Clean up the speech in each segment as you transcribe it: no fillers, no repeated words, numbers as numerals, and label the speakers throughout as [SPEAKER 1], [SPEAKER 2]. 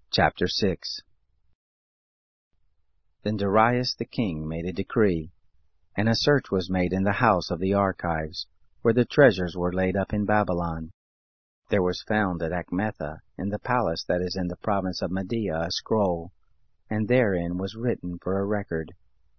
[SPEAKER 1] Chapter 6. Then Darius the king made a decree, and a search was made in the house of the archives, where the treasures were laid up in Babylon. There was found at Achmetha, in the palace that is in the province of Media, a scroll, and therein was written for a record.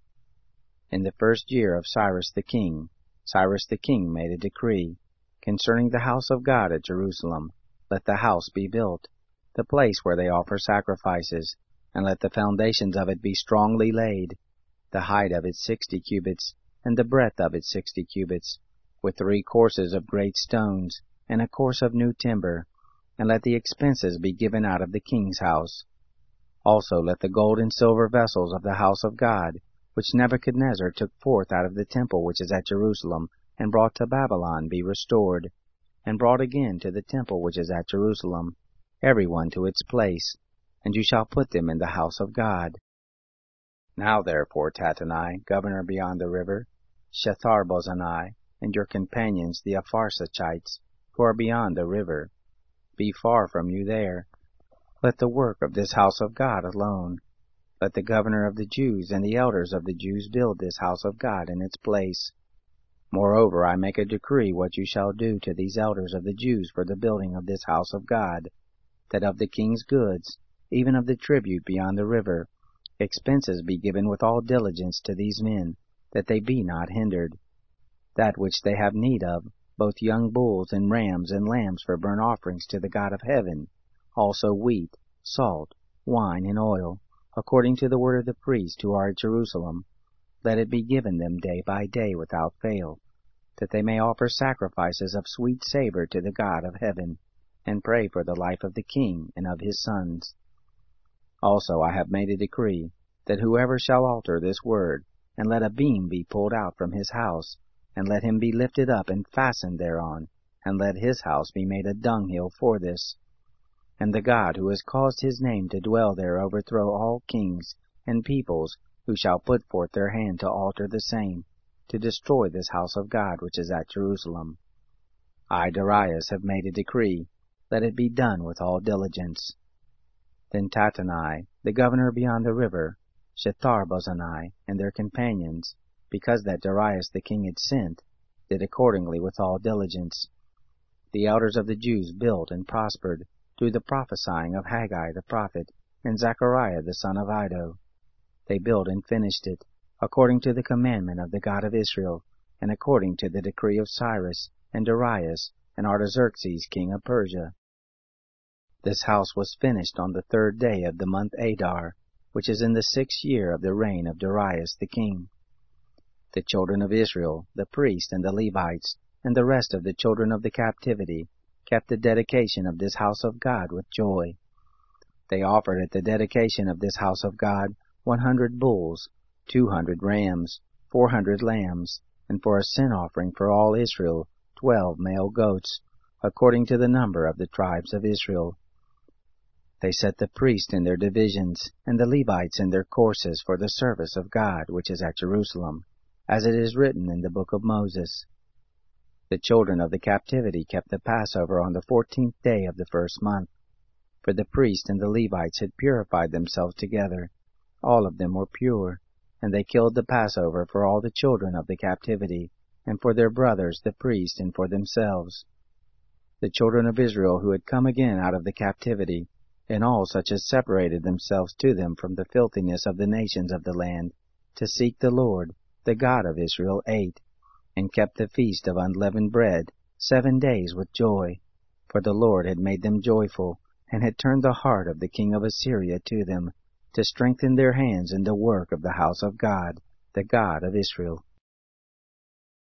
[SPEAKER 1] In the first year of Cyrus the king made a decree, concerning the house of God at Jerusalem. Let the house be built, the place where they offer sacrifices, and let the foundations of it be strongly laid, the height of it 60 cubits, and the breadth of it 60 cubits, with 3 courses of great stones, and a course of new timber, and let the expenses be given out of the king's house. Also let the gold and silver vessels of the house of God, which Nebuchadnezzar took forth out of the temple which is at Jerusalem, and brought to Babylon, be restored, and brought again to the temple which is at Jerusalem, every one to its place, and you shall put them in the house of God. Now therefore, Tattenai, governor beyond the river, Shethar-bozenai, and your companions the Apharsachites, who are beyond the river, be far from you there. Let the work of this house of God alone. Let the governor of the Jews and the elders of the Jews build this house of God in its place. Moreover, I make a decree what you shall do to these elders of the Jews for the building of this house of God, that of the king's goods, even of the tribute beyond the river, expenses be given with all diligence to these men, that they be not hindered. That which they have need of, both young bulls and rams and lambs for burnt offerings to the God of heaven, also wheat, salt, wine, and oil, according to the word of the priests who are at Jerusalem, let it be given them day by day without fail, that they may offer sacrifices of sweet savor to the God of heaven, and pray for the life of the king and of his sons. Also I have made a decree, that whoever shall alter this word, and let a beam be pulled out from his house, and let him be lifted up and fastened thereon, and let his house be made a dunghill for this. And the God who has caused his name to dwell there overthrow all kings and peoples who shall put forth their hand to alter the same, to destroy this house of God which is at Jerusalem. I, Darius, have made a decree, let it be done with all diligence. Then Tattenai, the governor beyond the river, Shethar-bozenai, and their companions, because that Darius the king had sent, did accordingly with all diligence. The elders of the Jews built and prospered, through the prophesying of Haggai the prophet, and Zechariah the son of Iddo. They built and finished it, according to the commandment of the God of Israel, and according to the decree of Cyrus, and Darius, and Artaxerxes king of Persia. This house was finished on the 3rd day of the month Adar, which is in the 6th year of the reign of Darius the king. The children of Israel, the priests and the Levites, and the rest of the children of the captivity, kept the dedication of this house of God with joy. They offered at the dedication of this house of God 100 bulls, 200 rams, 400 lambs, and for a sin offering for all Israel 12 male goats, according to the number of the tribes of Israel. They set the priests in their divisions, and the Levites in their courses for the service of God which is at Jerusalem, as it is written in the book of Moses. The children of the captivity kept the Passover on the 14th day of the 1st month, for the priests and the Levites had purified themselves together. All of them were pure, and they killed the Passover for all the children of the captivity, and for their brothers the priests, and for themselves. The children of Israel who had come again out of the captivity, and all such as separated themselves to them from the filthiness of the nations of the land, to seek the Lord, the God of Israel, ate, and kept the feast of unleavened bread 7 days with joy, for the Lord had made them joyful, and had turned the heart of the king of Assyria to them, to strengthen their hands in the work of the house of God, the God of Israel.